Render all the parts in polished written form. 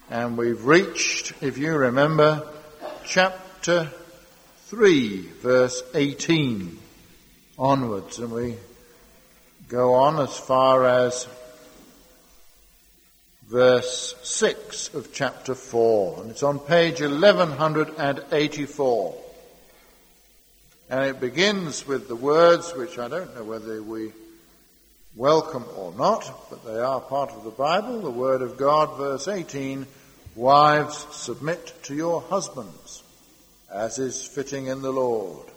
And we've reached, if you remember, chapter 3, verse 18 onwards. And we go on as far as verse 6 of chapter 4. And it's on page 1184. And it begins with the words which I don't know whether we welcome or not, but they are part of the Bible, the Word of God, verse 18, "Wives, submit to your husbands, as is fitting in the Lord."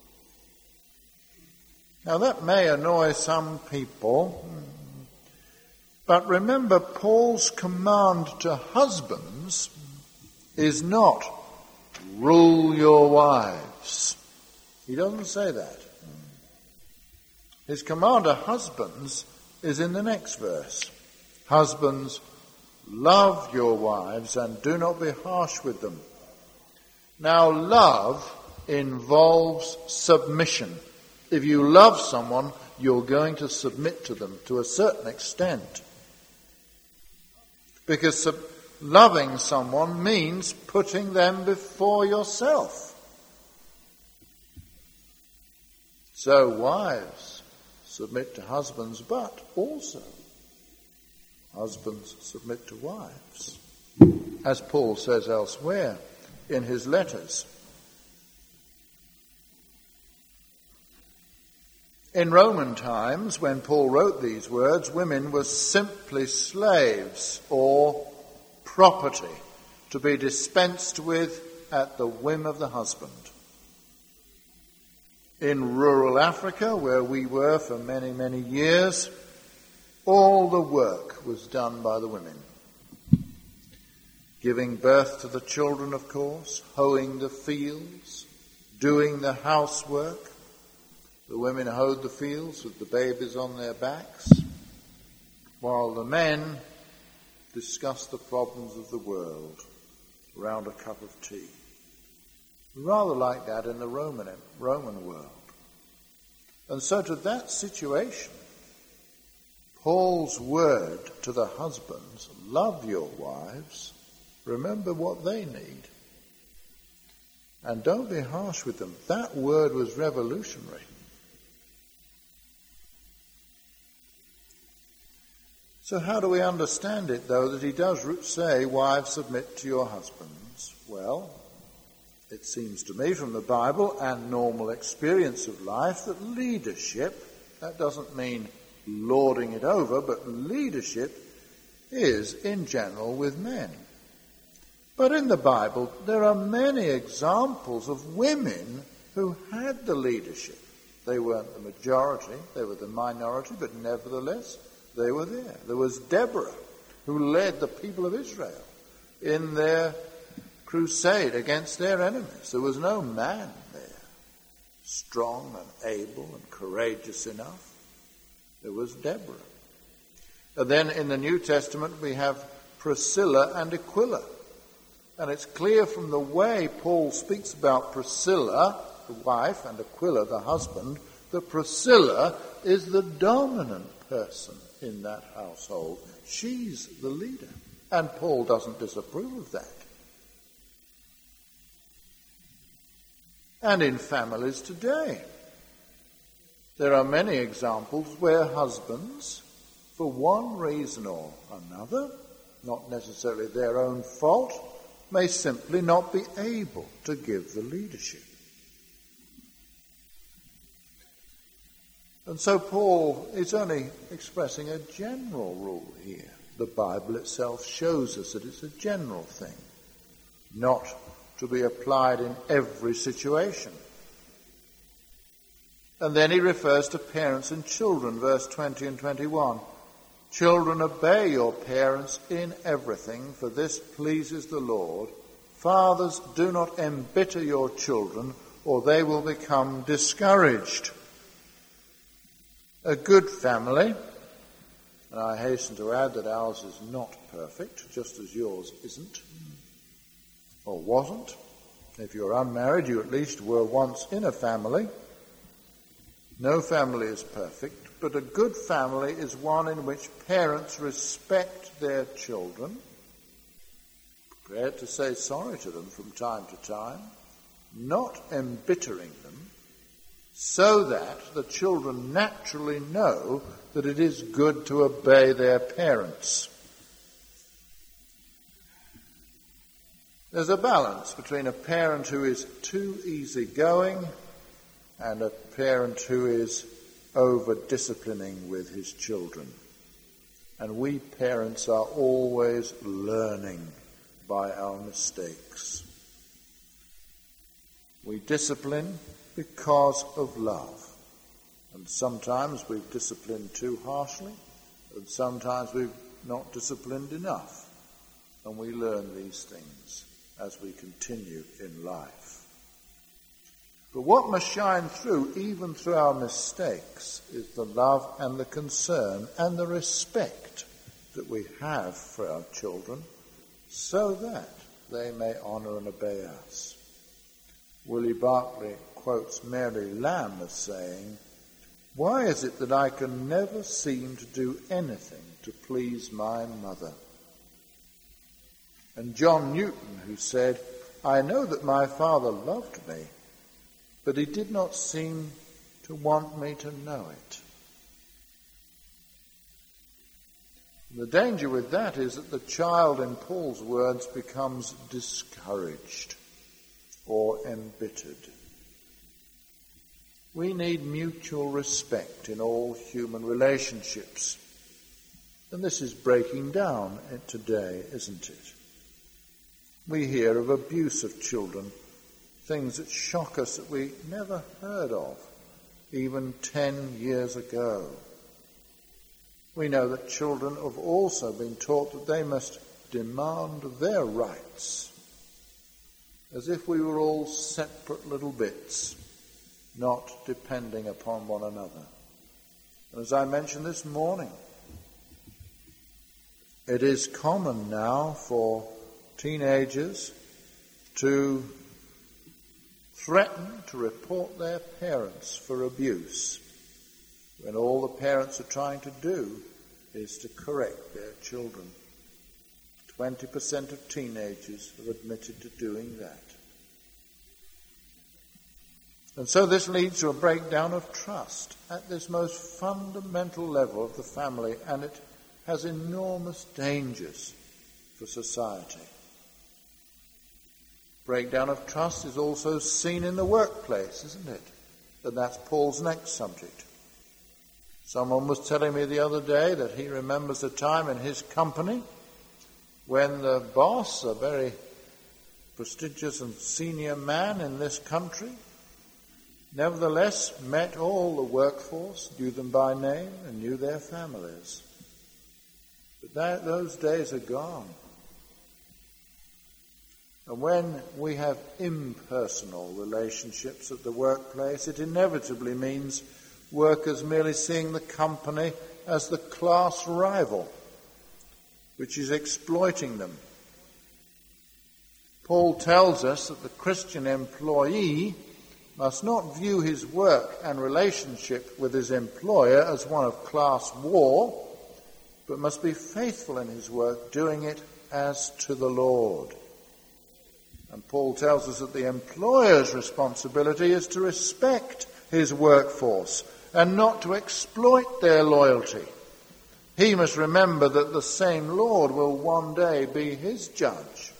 Now that may annoy some people, but remember Paul's command to husbands is not rule your wives. He doesn't say that. His command to husbands is in the next verse. "Husbands, love your wives and do not be harsh with them." Now, love involves submission. If you love someone, you're going to submit to them to a certain extent. Because loving someone means putting them before yourself. So, wives, submit to husbands, but also husbands submit to wives, as Paul says elsewhere in his letters. In Roman times, when Paul wrote these words, women were simply slaves or property to be dispensed with at the whim of the husband. In rural Africa, where we were for many, many years, all the work was done by the women. Giving birth to the children, of course, hoeing the fields, doing the housework. The women hoed the fields with the babies on their backs, while the men discussed the problems of the world around a cup of tea. Rather like that in the Roman world. And so to that situation, Paul's word to the husbands, love your wives, remember what they need, and don't be harsh with them. That word was revolutionary. So how do we understand it, though, that he does say, "Wives, submit to your husbands"? Well, it seems to me from the Bible and normal experience of life that leadership, that doesn't mean lording it over, but leadership is in general with men. But in the Bible there are many examples of women who had the leadership. They weren't the majority, they were the minority, but nevertheless they were there. There was Deborah, who led the people of Israel in their crusade against their enemies. There was no man there strong and able and courageous enough. There was Deborah. And then in the New Testament we have Priscilla and Aquila. And it's clear from the way Paul speaks about Priscilla, the wife, and Aquila, the husband, that Priscilla is the dominant person in that household. She's the leader. And Paul doesn't disapprove of that. And in families today, there are many examples where husbands, for one reason or another, not necessarily their own fault, may simply not be able to give the leadership. And so Paul is only expressing a general rule here. The Bible itself shows us that it's a general thing, not to be applied in every situation. And then he refers to parents and children, verse 20 and 21. "Children, obey your parents in everything, for this pleases the Lord. Fathers, do not embitter your children, or they will become discouraged." A good family, and I hasten to add that ours is not perfect, just as yours isn't, or wasn't. If you're unmarried, you at least were once in a family. No family is perfect, but a good family is one in which parents respect their children, prepared to say sorry to them from time to time, not embittering them, so that the children naturally know that it is good to obey their parents. There's a balance between a parent who is too easygoing and a parent who is over-disciplining with his children. And we parents are always learning by our mistakes. We discipline because of love. And sometimes we've disciplined too harshly, and sometimes we've not disciplined enough. And we learn these things as we continue in life. But what must shine through, even through our mistakes, is the love and the concern and the respect that we have for our children, so that they may honour and obey us. Willie Barclay quotes Mary Lamb as saying, "Why is it that I can never seem to do anything to please my mother?" And John Newton, who said, "I know that my father loved me, but he did not seem to want me to know it." The danger with that is that the child, in Paul's words, becomes discouraged or embittered. We need mutual respect in all human relationships. And this is breaking down today, isn't it? We hear of abuse of children, things that shock us that we never heard of, even 10 years ago. We know that children have also been taught that they must demand their rights, as if we were all separate little bits, not depending upon one another. And as I mentioned this morning, it is common now for teenagers to threaten to report their parents for abuse, when all the parents are trying to do is to correct their children. 20% of teenagers have admitted to doing that. And so this leads to a breakdown of trust at this most fundamental level of the family, and it has enormous dangers for society. Breakdown of trust is also seen in the workplace, isn't it? And that's Paul's next subject. Someone was telling me the other day that he remembers a time in his company when the boss, a very prestigious and senior man in this country, nevertheless met all the workforce, knew them by name and knew their families. But those days are gone. And when we have impersonal relationships at the workplace, it inevitably means workers merely seeing the company as the class rival, which is exploiting them. Paul tells us that the Christian employee must not view his work and relationship with his employer as one of class war, but must be faithful in his work, doing it as to the Lord. And Paul tells us that the employer's responsibility is to respect his workforce and not to exploit their loyalty. He must remember that the same Lord will one day be his judge.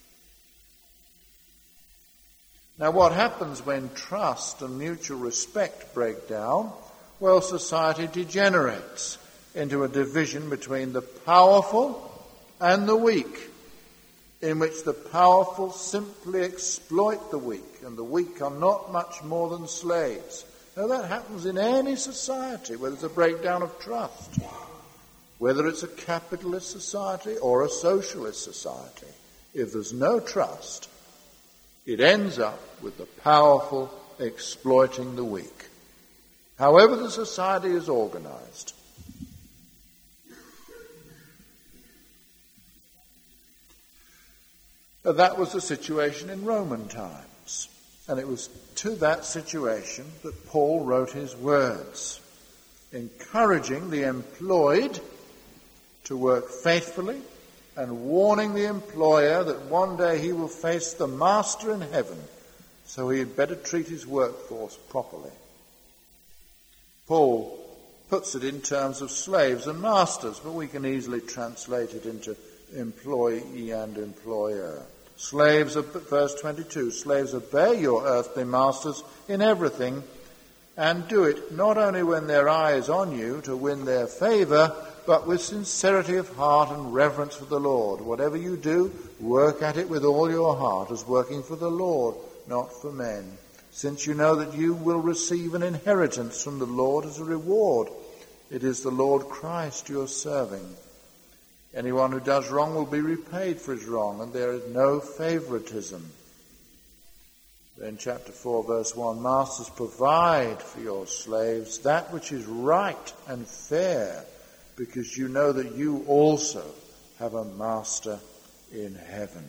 Now, what happens when trust and mutual respect break down? Well, society degenerates into a division between the powerful and the weak, in which the powerful simply exploit the weak, and the weak are not much more than slaves. Now, that happens in any society where there's a breakdown of trust, whether it's a capitalist society or a socialist society. If there's no trust, it ends up with the powerful exploiting the weak, however the society is organized. That was the situation in Roman times, and it was to that situation that Paul wrote his words, encouraging the employed to work faithfully and warning the employer that one day he will face the master in heaven, so he had better treat his workforce properly. Paul puts it in terms of slaves and masters, but we can easily translate it into employee and employer. Slaves, verse 22, slaves, obey your earthly masters in everything, and do it not only when their eye is on you to win their favour, but with sincerity of heart and reverence for the Lord. Whatever you do, work at it with all your heart, as working for the Lord, not for men, since you know that you will receive an inheritance from the Lord as a reward. It is the Lord Christ you are serving. Anyone who does wrong will be repaid for his wrong, and there is no favoritism. Then chapter 4, verse 1, masters, provide for your slaves that which is right and fair, because you know that you also have a master in heaven.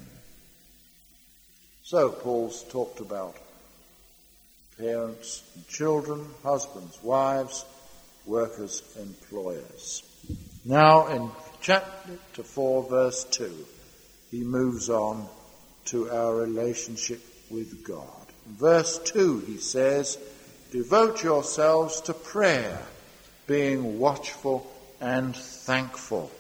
So Paul's talked about parents and children, husbands, wives, workers, employers. Now in chapter 4, verse 2, he moves on to our relationship with God. In verse 2, he says, devote yourselves to prayer, being watchful and thankful.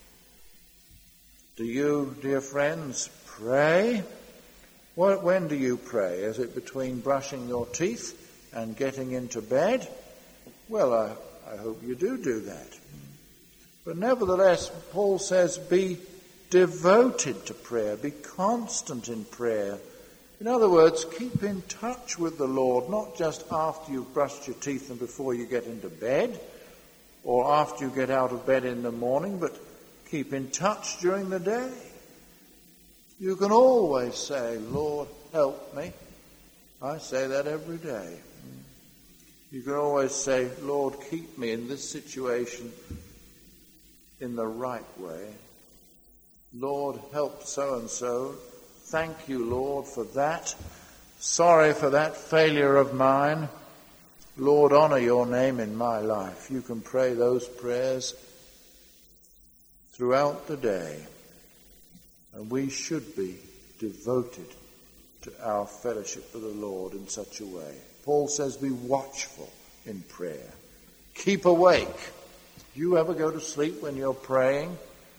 Do you, dear friends, pray? When do you pray? Is it between brushing your teeth and getting into bed? Well, I hope you do that. But nevertheless, Paul says, be devoted to prayer, be constant in prayer. In other words, keep in touch with the Lord, not just after you've brushed your teeth and before you get into bed, or after you get out of bed in the morning, but keep in touch during the day. You can always say, Lord, help me. I say that every day. You can always say, Lord, keep me in this situation in the right way. Lord, help so-and-so. Thank you, Lord, for that. Sorry for that failure of mine. Lord, honor your name in my life. You can pray those prayers throughout the day. And we should be devoted to our fellowship with the Lord in such a way. Paul says, be watchful in prayer. Keep awake. Do you ever go to sleep when you're praying?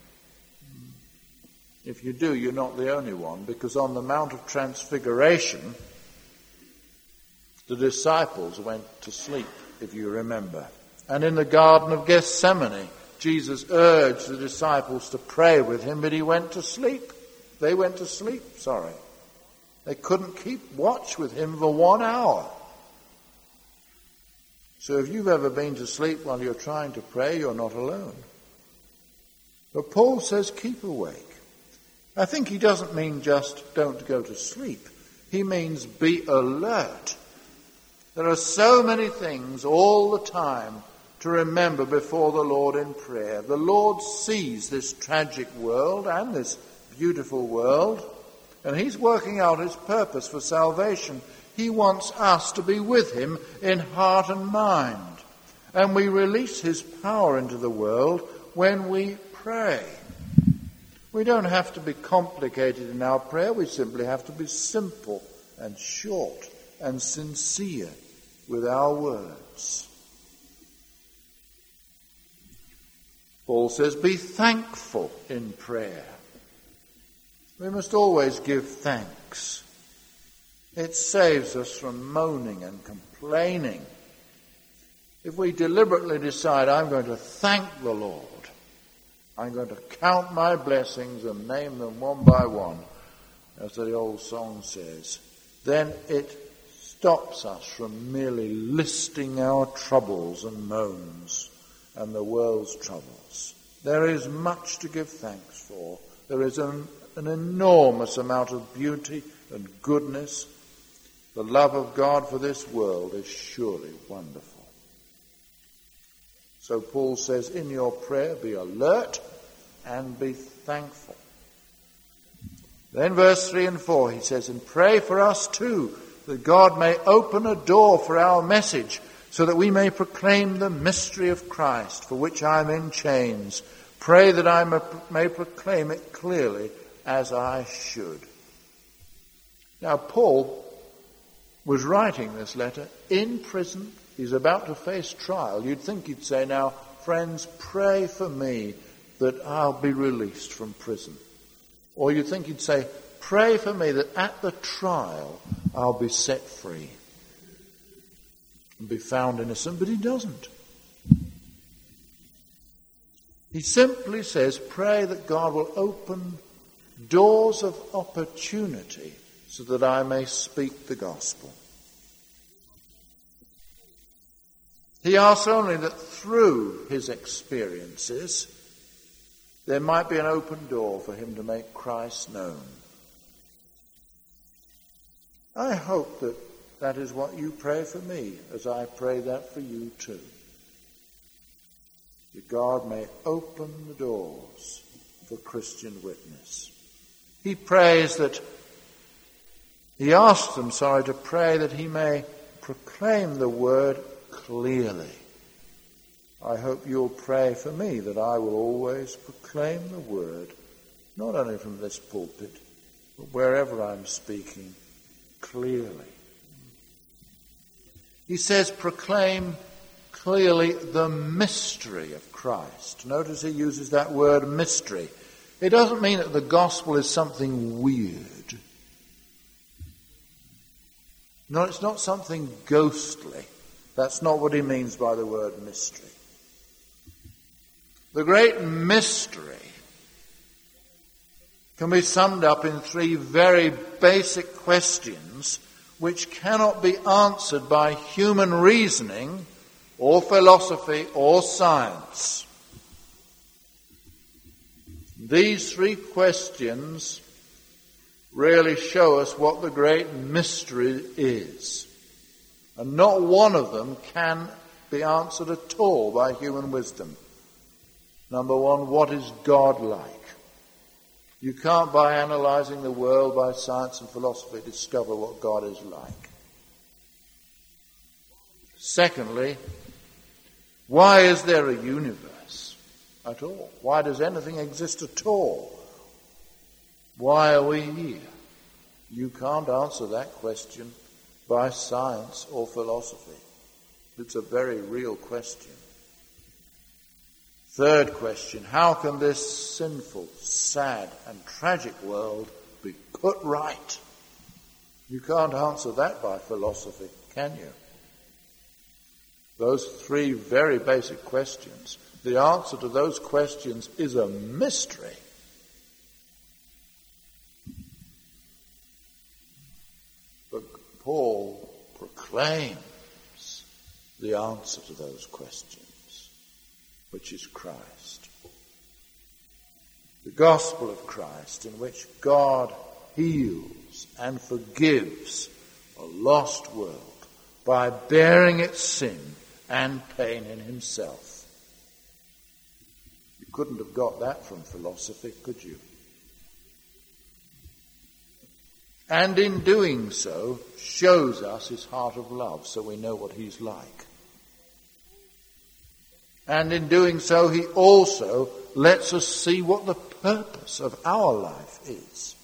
If you do, you're not the only one, because on the Mount of Transfiguration, the disciples went to sleep, if you remember. And in the Garden of Gethsemane, Jesus urged the disciples to pray with him, but he went to sleep. They went to sleep, They couldn't keep watch with him for 1 hour. So if you've ever been to sleep while you're trying to pray, you're not alone. But Paul says keep awake. I think he doesn't mean just don't go to sleep. He means be alert. There are so many things all the time to remember before the Lord in prayer. The Lord sees this tragic world and this beautiful world, and he's working out his purpose for salvation. He wants us to be with him in heart and mind. And we release his power into the world when we pray. We don't have to be complicated in our prayer. We simply have to be simple and short and sincere with our words. Paul says, be thankful in prayer. We must always give thanks. It saves us from moaning and complaining. If we deliberately decide, I'm going to thank the Lord, I'm going to count my blessings and name them one by one, as the old song says, then it stops us from merely listing our troubles and moans and the world's troubles. There is much to give thanks for. There is an enormous amount of beauty and goodness. The love of God for this world is surely wonderful. So Paul says, in your prayer, be alert and be thankful. Then verse 3 and 4, he says, and pray for us too, that God may open a door for our message, so that we may proclaim the mystery of Christ, for which I am in chains. Pray that I may proclaim it clearly as I should. Now, Paul was writing this letter in prison. He's about to face trial. You'd think he'd say, now, friends, pray for me that I'll be released from prison. Or you'd think he'd say, pray for me that at the trial I'll be set free and be found innocent. But he doesn't. He simply says, pray that God will open doors of opportunity so that I may speak the gospel. He asks only that through his experiences there might be an open door for him to make Christ known. I hope that that is what you pray for me, as I pray that for you too. That God may open the doors for Christian witness. He asks them, to pray that he may proclaim the word clearly. I hope you'll pray for me that I will always proclaim the word, not only from this pulpit, but wherever I'm speaking, clearly. He says, proclaim clearly the mystery of Christ. Notice he uses that word mystery. It doesn't mean that the gospel is something weird. No, it's not something ghostly. That's not what he means by the word mystery. The great mystery can be summed up in three very basic questions which cannot be answered by human reasoning or philosophy or science. These three questions really show us what the great mystery is. And not one of them can be answered at all by human wisdom. Number one, what is God like? You can't, by analysing the world by science and philosophy, discover what God is like. Secondly, why is there a universe at all? Why does anything exist at all? Why are we here? You can't answer that question by science or philosophy. It's a very real question. Third question, how can this sinful, sad and tragic world be put right? You can't answer that by philosophy, can you? Those three very basic questions. The answer to those questions is a mystery. But Paul proclaims the answer to those questions, which is Christ. The gospel of Christ, in which God heals and forgives a lost world by bearing its sin and pain in himself. You couldn't have got that from philosophy, could you? And in doing so, shows us his heart of love, so we know what he's like. And in doing so, he also lets us see what the purpose of our life is.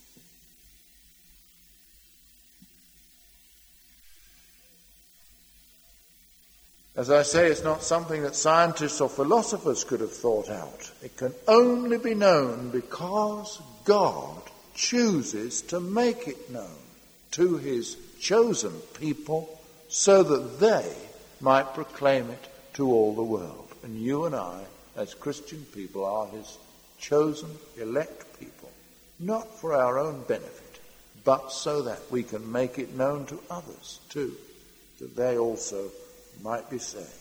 As I say, it's not something that scientists or philosophers could have thought out. It can only be known because God chooses to make it known to his chosen people so that they might proclaim it to all the world. And you and I, as Christian people, are his chosen, elect people, not for our own benefit, but so that we can make it known to others too, that they also might be saved.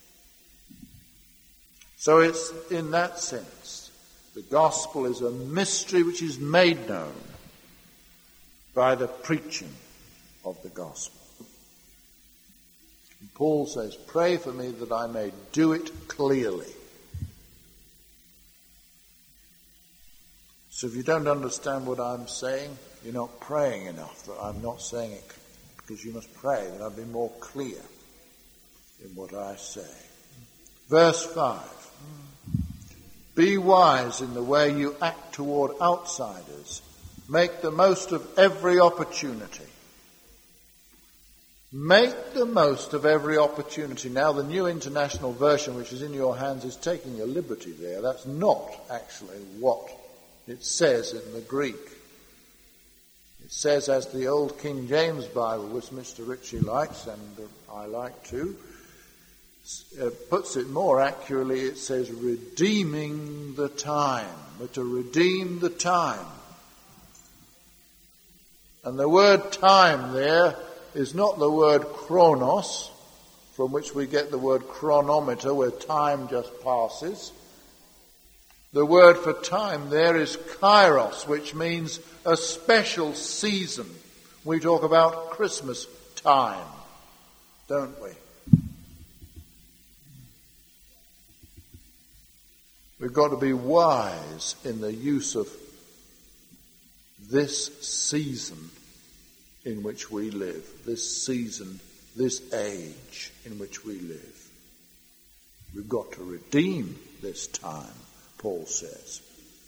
So it's in that sense, the gospel is a mystery which is made known by the preaching of the gospel. And Paul says, pray for me that I may do it clearly. So if you don't understand what I'm saying, you're not praying enough, that I'm not saying it, because you must pray that I'll be more clear in what I say. Verse 5. Be wise in the way you act toward outsiders. Make the most of every opportunity. Make the most of every opportunity. Now, the New International Version, which is in your hands, is taking a liberty there. That's not actually what it says in the Greek. It says, as the old King James Bible, which Mr. Ritchie likes, and I like too, puts it more accurately. It says, redeeming the time. We're to redeem the time. And the word time there is not the word chronos, from which we get the word chronometer, where time just passes. The word for time there is kairos, which means a special season. We talk about Christmas time, don't we? We've got to be wise in the use of this season in which we live, this season, this age in which we live. We've got to redeem this time, Paul says.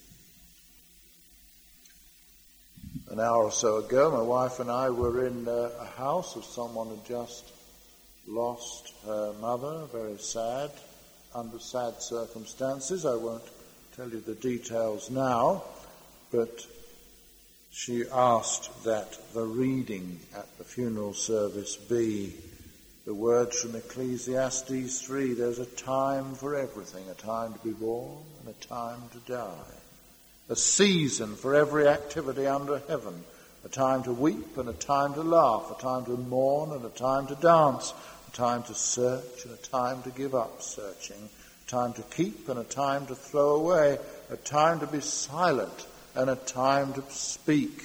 An hour or so ago, my wife and I were in a house of someone who just lost her mother, very sad, under sad circumstances. I won't tell you the details now, but she asked that the reading at the funeral service be the words from Ecclesiastes 3. There's a time for everything, a time to be born and a time to die. A season for every activity under heaven. A time to weep and a time to laugh. A time to mourn and a time to dance. A time to search and a time to give up searching. A time to keep and a time to throw away. A time to be silent and a time to speak.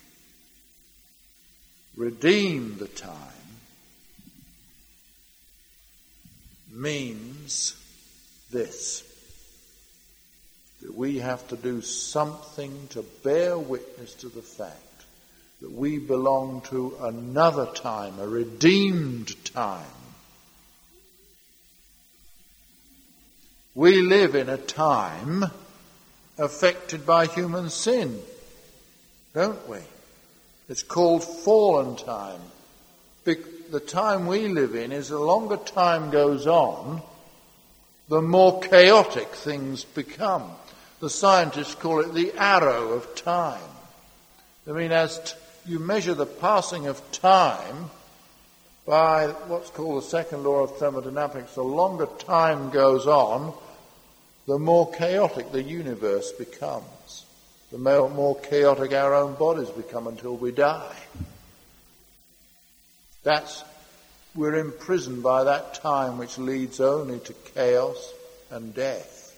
Redeem the time means this, that we have to do something to bear witness to the fact that we belong to another time, a redeemed time. We live in a time affected by human sin, don't we? It's called fallen time. The time we live in is the longer time goes on, the more chaotic things become. The scientists call it the arrow of time. I mean, as you measure the passing of time by what's called the second law of thermodynamics, the longer time goes on, the more chaotic the universe becomes. The more chaotic our own bodies become until we die. We're imprisoned by that time which leads only to chaos and death.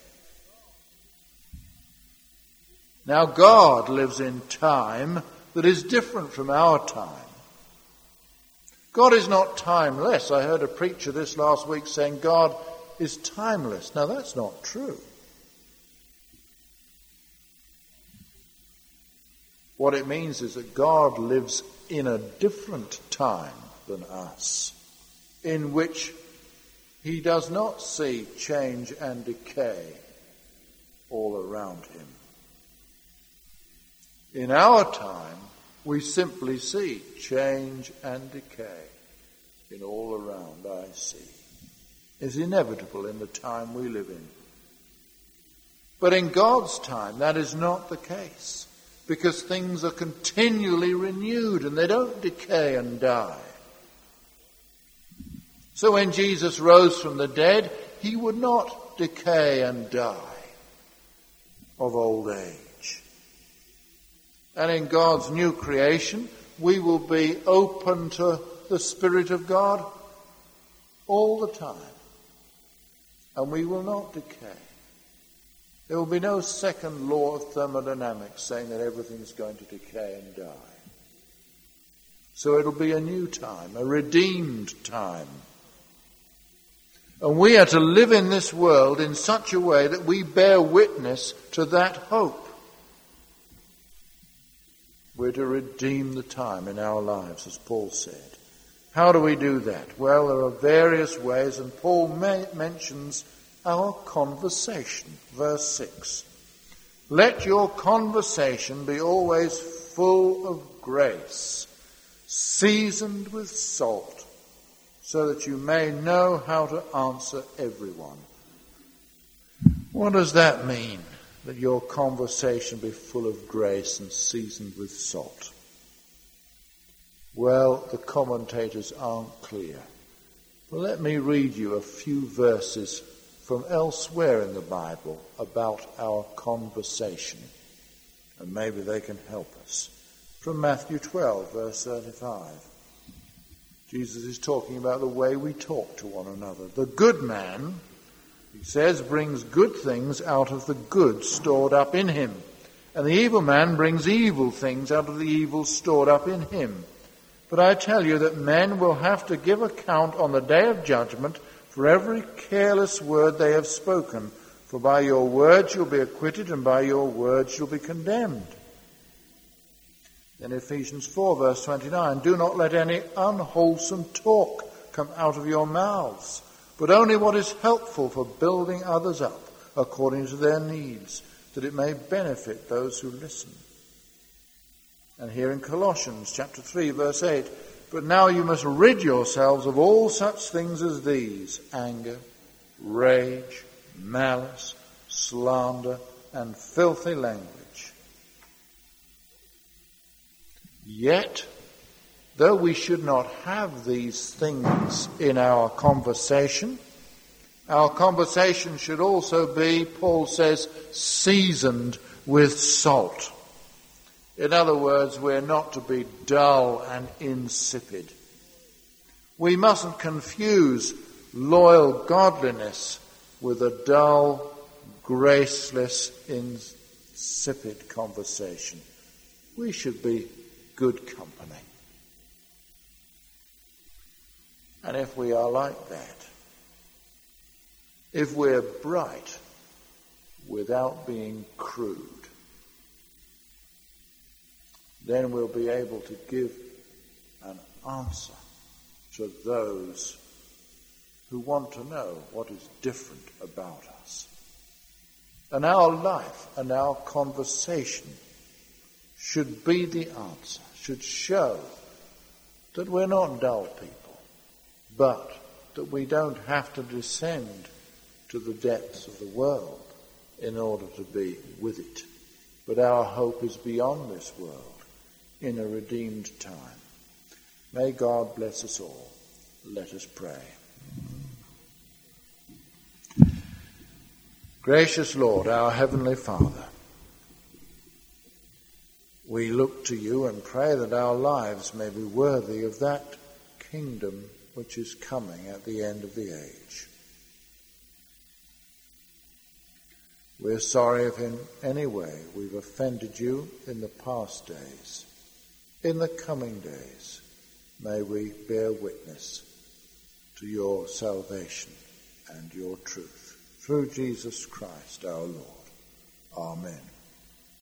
Now God lives in time that is different from our time. God is not timeless. I heard a preacher this last week saying God is timeless. Now that's not true. What it means is that God lives in a different time than us, in which he does not see change and decay all around him. In our time, we simply see change and decay in all around I see. It's inevitable in the time we live in. But in God's time, that is not the case, because things are continually renewed and they don't decay and die. So when Jesus rose from the dead, he would not decay and die of old age. And in God's new creation, we will be open to the Spirit of God all the time. And we will not decay. There will be no second law of thermodynamics saying that everything is going to decay and die. So it'll be a new time, a redeemed time. And we are to live in this world in such a way that we bear witness to that hope. We're to redeem the time in our lives, as Paul said. How do we do that? Well, there are various ways, and Paul mentions our conversation. Verse 6. Let your conversation be always full of grace, seasoned with salt, so that you may know how to answer everyone. What does that mean, that your conversation be full of grace and seasoned with salt? Well, the commentators aren't clear. But let me read you a few verses from elsewhere in the Bible about our conversation, and maybe they can help us. From Matthew 12, verse 35. Jesus is talking about the way we talk to one another. The good man, he says, brings good things out of the good stored up in him, and the evil man brings evil things out of the evil stored up in him. But I tell you that men will have to give account on the day of judgment for every careless word they have spoken. For by your words you'll be acquitted, and by your words you'll be condemned. Then Ephesians 4, verse 29, do not let any unwholesome talk come out of your mouths, but only what is helpful for building others up according to their needs, that it may benefit those who listen. And here in Colossians chapter 3, verse 8, but now you must rid yourselves of all such things as these: anger, rage, malice, slander, and filthy language. Yet, though we should not have these things in our conversation should also be, Paul says, seasoned with salt. In other words, we're not to be dull and insipid. We mustn't confuse loyal godliness with a dull, graceless, insipid conversation. We should be good company. And if we are like that, if we're bright without being crude, then we'll be able to give an answer to those who want to know what is different about us. And our life and our conversation should be the answer, should show that we're not dull people, but that we don't have to descend to the depths of the world in order to be with it. But our hope is beyond this world, in a redeemed time. May God bless us all. Let us pray. Gracious Lord, our Heavenly Father, we look to you and pray that our lives may be worthy of that kingdom which is coming at the end of the age. We're sorry if in any way we've offended you in the past days. In the coming days, may we bear witness to your salvation and your truth. Through Jesus Christ our Lord. Amen.